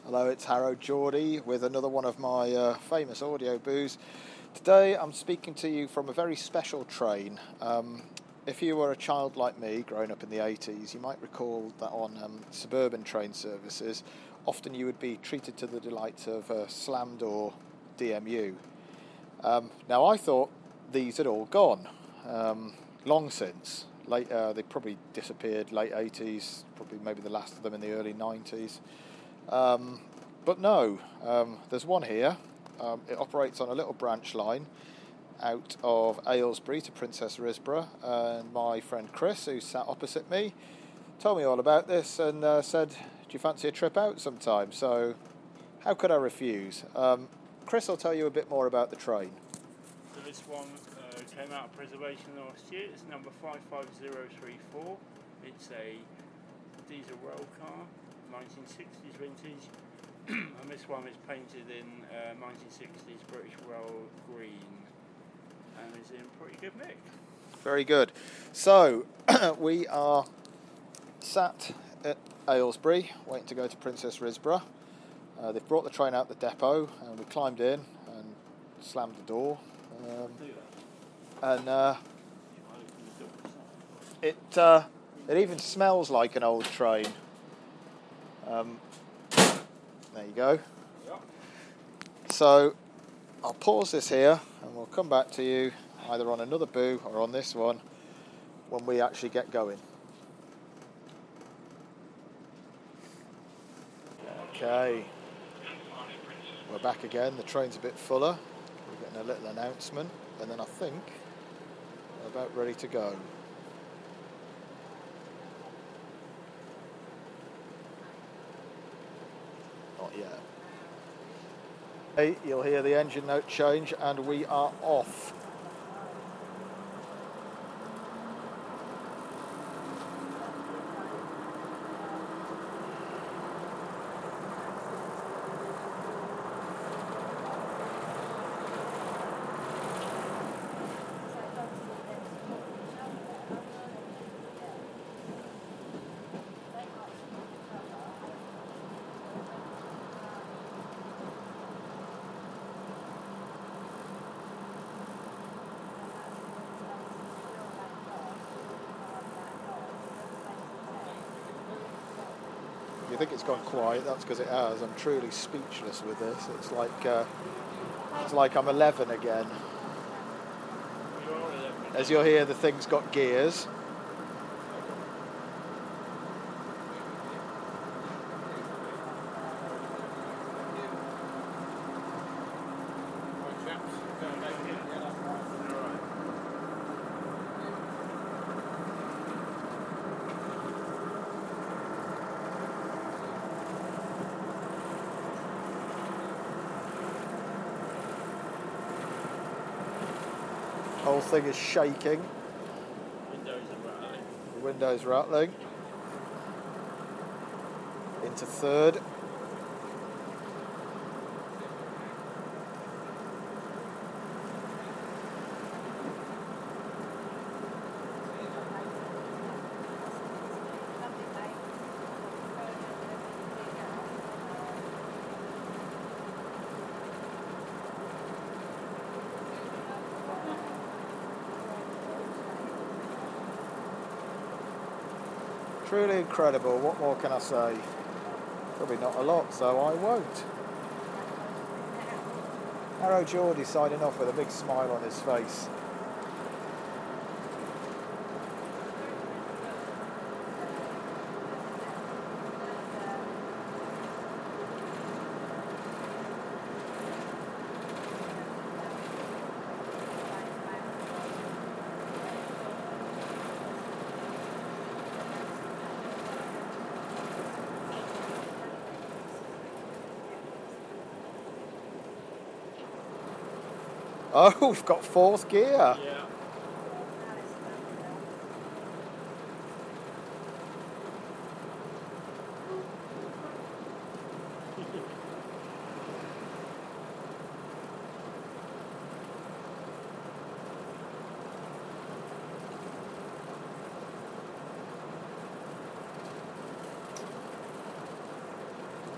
Hello, it's Harrow Geordie with another one of my famous audio boos. Today I'm speaking to you from a very special train. If you were a child like me, growing up in the 80s, you might recall that on suburban train services, often you would be treated to the delights of Slammed or DMU. Now I thought these had all gone, long since. They probably disappeared late 80s, probably maybe the last of them in the early 90s. But no, there's one here. It operates on a little branch line out of Aylesbury to Princess Risborough, and my friend Chris, who sat opposite me, told me all about this and said, do you fancy a trip out sometime? So how could I refuse? Chris will tell you a bit more about the train. So this one came out of Preservation last year. It's number 55034. It's a diesel rail car, 1960s vintage. And this one is painted in 1960s British Rail green and is in pretty good nick. Very good. So we are sat at Aylesbury waiting to go to Princess Risborough. They've brought the train out the depot and we climbed in and slammed the door. It even smells like an old train. There you go. So I'll pause this here and we'll come back to you either on another boo or on this one when we actually get going. Okay, we're back again. The train's a bit fuller. We're getting a little announcement and then I think we're about ready to go. Not yet. Hey, you'll hear the engine note change and we are off. If you think it's gone quiet, that's because it has. I'm truly speechless with this. It's like I'm 11 again. As you'll hear, the thing's got gears. Whole thing is shaking. The windows rattling. Into third. Truly incredible. What more can I say? Probably not a lot, so I won't. Harrow Geordie signing off with a big smile on his face. Oh, we've got fourth gear. Yeah.